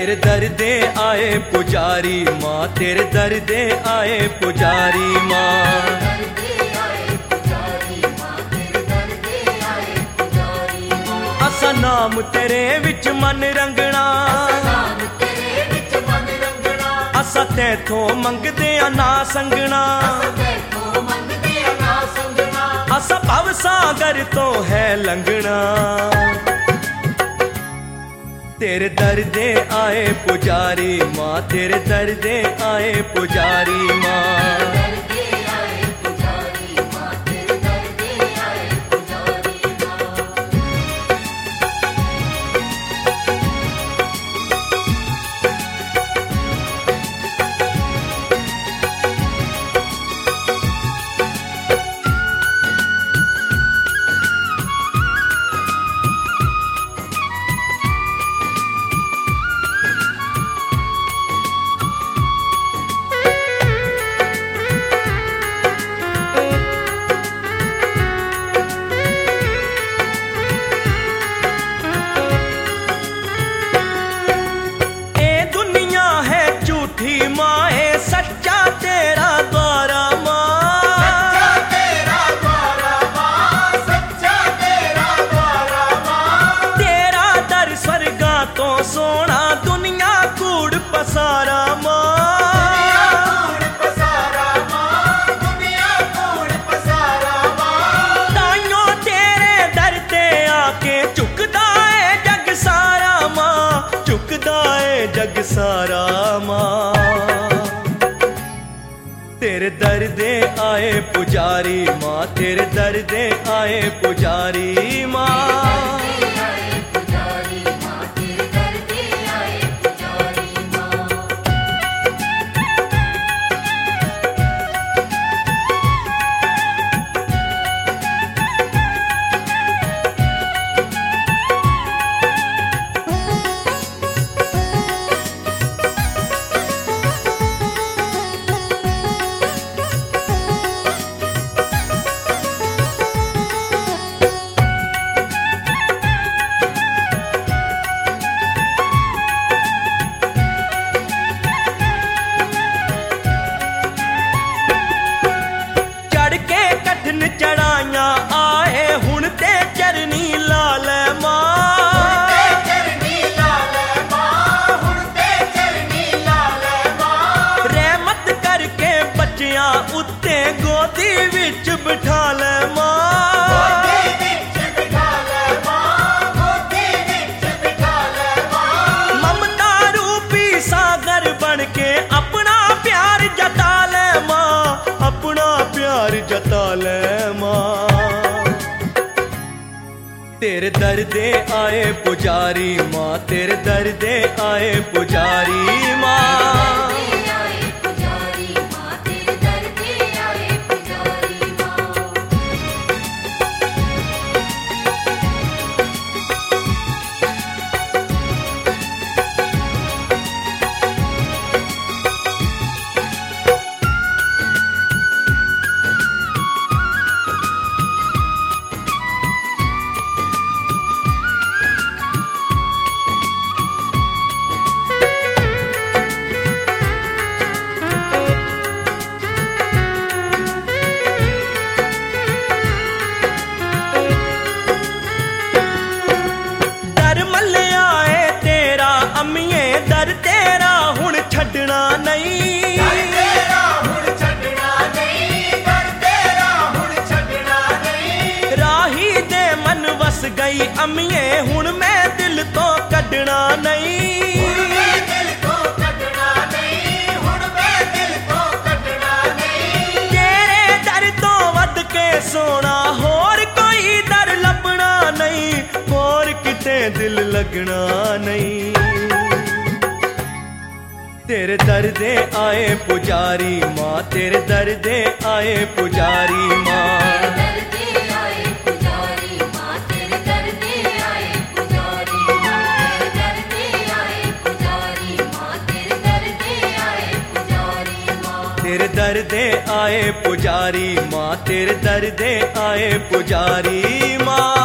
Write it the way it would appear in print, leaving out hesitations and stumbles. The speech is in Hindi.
तेरे दर दे आए पुजारी माँ, तेरे दर दे आए पुजारी माँ। असा नाम तेरे विच मन रंगना, असा तैथों मंगदे ना संगना, असा भव सागर तो है लंघना। तेरे दर दे आए पुजारी माँ, तेरे दर दे आए पुजारी माँ। सच्चा तेरा द्वारा माँ, सच्चा तेरा द्वारा माँ। तेरा दर स्वर्गा तो सोना दुनिया कूड़ पसारा माँ, ताइयों तेरे दर ते आके झुकदा है जग सारा माँ, झुकदा है जग सारा माँ। तेरे दर दे आए पुजारी माँ, तेरे दर दे आए पुजारी माँ। चढ़ाइया आए हुण ते चरनी लाल माँ, रहमत करके बच्चियां उत्ते गोदी विच बिठा ले माँ। ममता रूपी सागर बन के अपना प्यार जता ले माँ, अपना प्यार जता ले माँ। तेरे दर दे आए पुजारी माँ, तेरे दर दे आए पुजारी माँ। दर तेरा हुण छड्डना नहीं, राही दे मन वस गई अम्मीए हुण मैं दिल तो कड्डना नहीं। तेरे दर तो वध के सोना होर कोई दर लभना नहीं, होर किते दिल लगना नहीं। तेरे दर दे आए पुजारी माँ, तेरे दर दे आए पुजारी माँ। तेरे दर दे आए पुजारी माँ, तेरे दर दे आए पुजारी माँ।